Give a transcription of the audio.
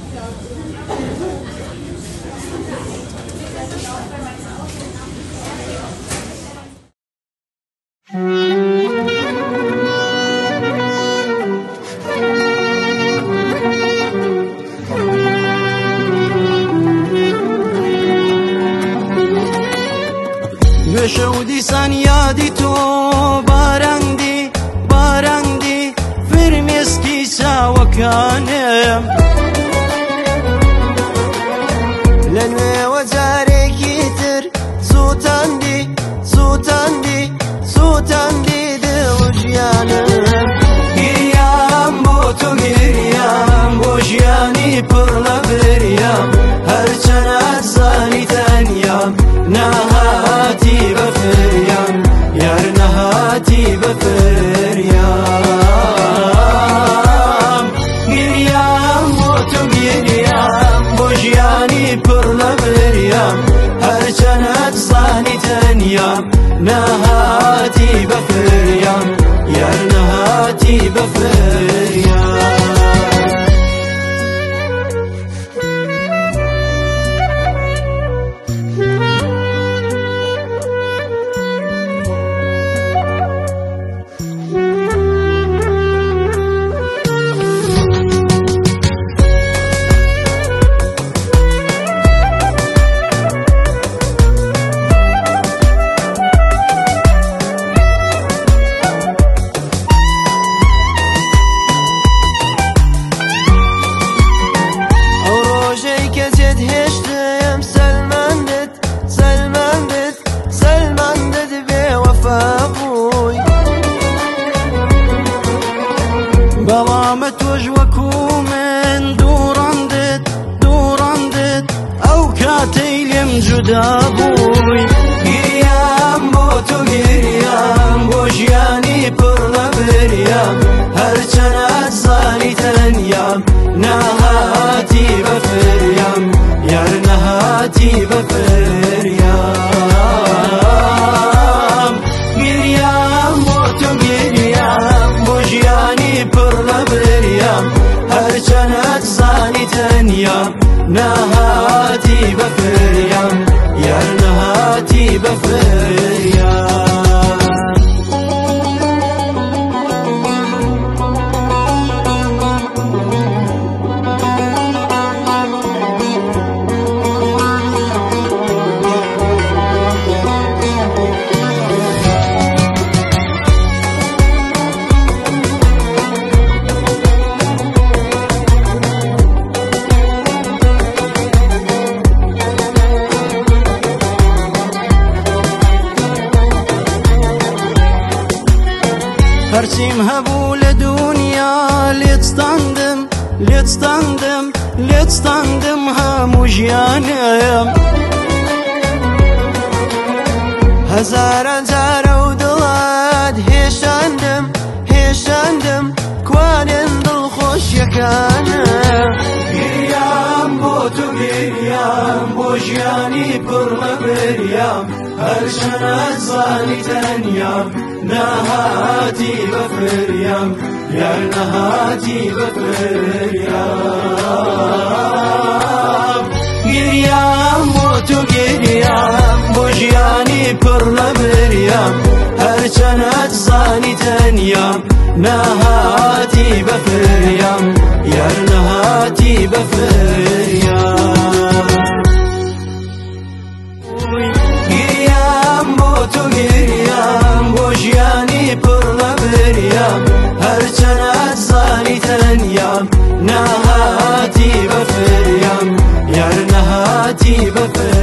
شو دیسان یادی تو بارنگدی بارنگدی فرمیسکی چاوەکانم لەنوێ وەجارێکی تر سووتاندی سووتاندی سووتاندی دڵ و ژیانم گریام بۆ تۆ گریام بۆ ژیانی پڕ لە بریام هەرچەنە زانی تەنیام نەهاتی بە فریام یار نەهاتی بە فریام گریام بۆ تۆ گریام بۆ ژیانی پڕ لە بریام هەرچەنە زانی تەنیام نەهاتی بە فریام یار نەهاتی بە فریام بەڵامە تۆش وەکو من دووڕاندت دووڕاندت ئەو کاتەی لێم جودا بووی گریام بۆ تۆ گریام بۆ ژیانی پڕ لە بریام هەرچەنە زانی تەنیام نەهاتی بە فریام یار نەهاتی بە فریام گریام بۆ تۆ گریام بۆ ژیانی پڕ لە بریام هەرچەنە زانی تەنیام نەهاتی بە فریام یار نەهاتی بە فریام هەرچیم هەبوو لە دونیا لێت ستاندم لێت ستاندم لێت ستاندم هەموو ژیانم هەزارە جارە و دڵات هێشاندم هێشاندم کوانێن دڵخۆشیەکانم گریام بۆ تۆ گریام بۆ ژیانی پڕ لە بریام هەرچەنە زانی تەنیام نەهاتی بە فریام یار نەهاتی بە فریام گریام بۆ تۆ گریام بۆ ژیانی پڕ لە بریام هەرچەنە زانی تەنیام نەهاتی بە فریام یار نەهاتی بە فریام گریام بۆ تۆ گریام بۆ ژیانی پڕ لە بریام هەرچەنە زانی تەنیام نەهاتی بە فریام یار نەهاتی بە فریام